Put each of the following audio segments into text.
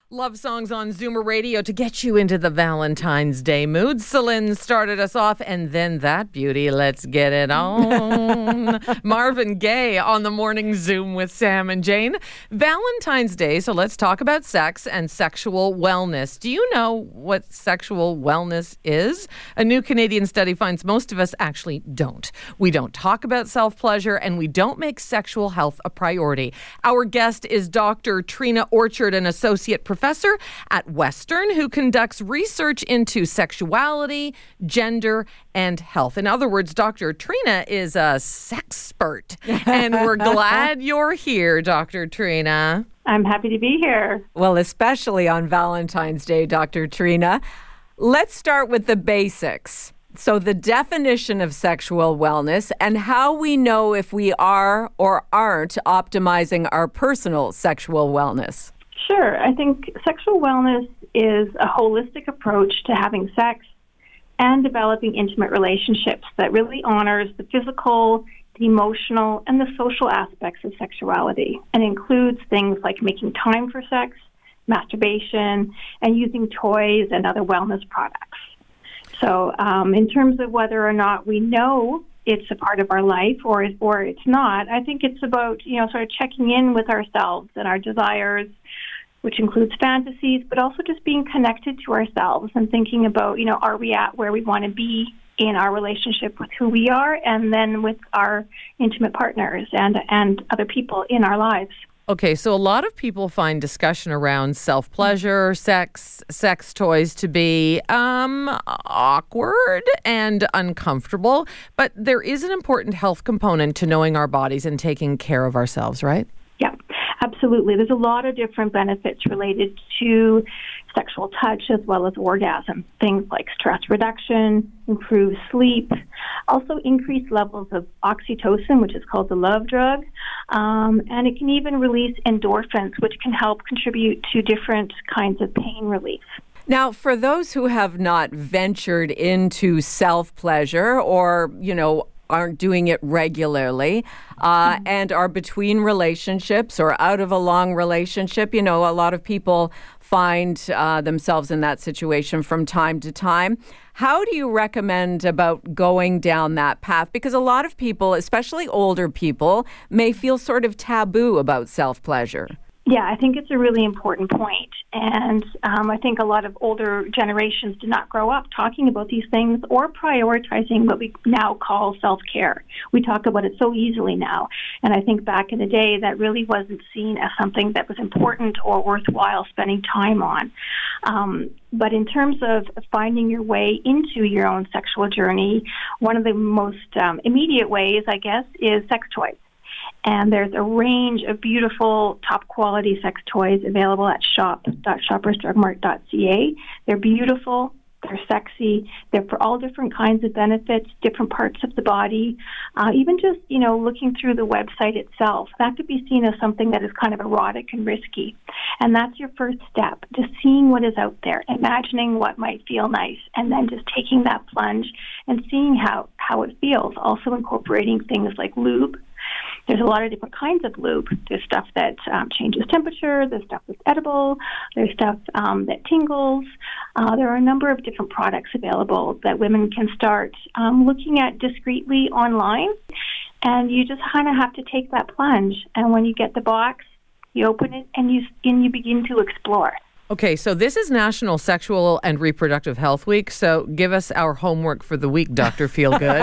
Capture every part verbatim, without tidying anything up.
Love songs on Zoomer Radio to get you into the Valentine's Day mood. Celine started us off, and then that beauty, let's get it on. Marvin Gaye on the morning Zoom with Sam and Jane. Valentine's Day, so let's talk about sex and sexual wellness. Do you know what sexual wellness is? A new Canadian study finds most of us actually don't. We don't talk about self-pleasure, and we don't make sexual health a priority. Our guest is Doctor Trina Orchard, an associate professor professor at Western, who conducts research into sexuality, gender, and health. In other words, Doctor Trina is a sexpert, and we're glad you're here, Doctor Trina. I'm happy to be here. Well, especially on Valentine's Day, Doctor Trina. Let's start with the basics. So the definition of sexual wellness and how we know if we are or aren't optimizing our personal sexual wellness. Sure. I think sexual wellness is a holistic approach to having sex and developing intimate relationships that really honors the physical, the emotional, and the social aspects of sexuality, and includes things like making time for sex, masturbation, and using toys and other wellness products. So um, in terms of whether or not we know it's a part of our life or or it's not, I think it's about, you know, sort of checking in with ourselves and our desires, which includes fantasies, but also just being connected to ourselves and thinking about, you know, are we at where we want to be in our relationship with who we are and then with our intimate partners and and other people in our lives. Okay, so a lot of people find discussion around self-pleasure, sex, sex toys to be um, awkward and uncomfortable, but there is an important health component to knowing our bodies and taking care of ourselves, right? Yeah, absolutely. There's a lot of different benefits related to sexual touch as well as orgasm. Things like stress reduction, improved sleep, also increased levels of oxytocin, which is called the love drug, um, and it can even release endorphins, which can help contribute to different kinds of pain relief. Now, for those who have not ventured into self-pleasure or, you know, aren't doing it regularly uh, mm-hmm. and are between relationships or out of a long relationship, you know, a lot of people find uh, themselves in that situation from time to time. How do you recommend about going down that path? Because a lot of people, especially older people, may feel sort of taboo about self-pleasure. Yeah, I think it's a really important point. And um, I think a lot of older generations did not grow up talking about these things or prioritizing what we now call self-care. We talk about it so easily now. And I think back in the day, that really wasn't seen as something that was important or worthwhile spending time on. Um, but in terms of finding your way into your own sexual journey, one of the most um, immediate ways, I guess, is sex toys. And there's a range of beautiful, top-quality sex toys available at shop dot shoppers drug mart dot c a. They're beautiful. They're sexy. They're for all different kinds of benefits, different parts of the body. Uh, even just, you know, looking through the website itself, that could be seen as something that is kind of erotic and risky. And that's your first step, just seeing what is out there, imagining what might feel nice, and then just taking that plunge and seeing how, how it feels. Also incorporating things like lube. There's a lot of different kinds of lube. There's stuff that um, changes temperature. There's stuff that's edible. There's stuff um, that tingles. Uh, there are a number of different products available that women can start um, looking at discreetly online. And you just kind of have to take that plunge. And when you get the box, you open it and you and you begin to explore. Okay, so this is National Sexual and Reproductive Health Week, so give us our homework for the week, Doctor Feelgood.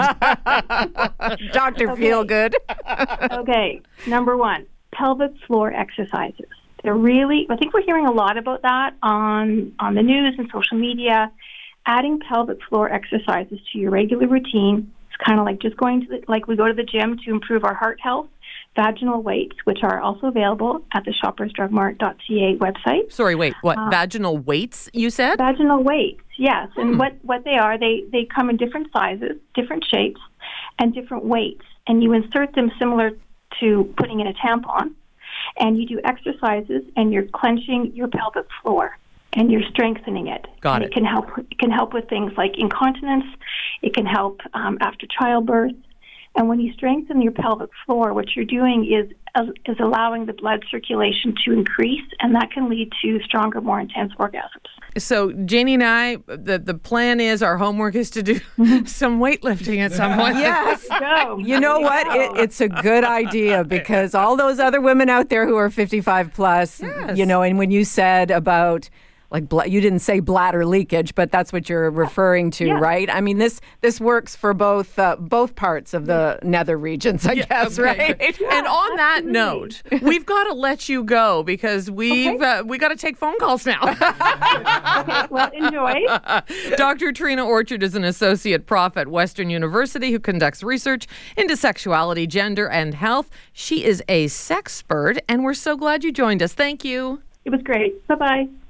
Doctor Okay. Feelgood. Okay, number one, pelvic floor exercises. They're really, I think we're hearing a lot about that on, on the news and social media. Adding pelvic floor exercises to your regular routine, it's kind of like just going to the, like we go to the gym to improve our heart health. Vaginal weights, which are also available at the shoppers drug mart dot c a website. Sorry, wait, what? Uh, vaginal weights, you said? Vaginal weights, yes. Hmm. And what, what they are, they, they come in different sizes, different shapes, and different weights. And you insert them similar to putting in a tampon. And you do exercises, and you're clenching your pelvic floor, and you're strengthening it. Got and it. It can help, it can help with things like incontinence. It can help um, after childbirth. And when you strengthen your pelvic floor, what you're doing is is allowing the blood circulation to increase, and that can lead to stronger, more intense orgasms. So Janie and I, the, the plan is, our homework is to do some weightlifting at some point. Yes. Go. You know what? It, it's a good idea because all those other women out there who are fifty-five plus, Yes. you know, and when you said about like bl- you didn't say bladder leakage, but that's what you're referring to, Yeah. right? I mean, this this works for both uh, both parts of the nether regions, I guess, Okay. right? And on that absolutely. note, we've got to let you go because we've Okay. uh, we got to take phone calls now. Okay, well, enjoy. Doctor Trina Orchard is an associate prof at Western University who conducts research into sexuality, gender, and health. She is a sexpert, and we're so glad you joined us. Thank you. It was great. Bye-bye.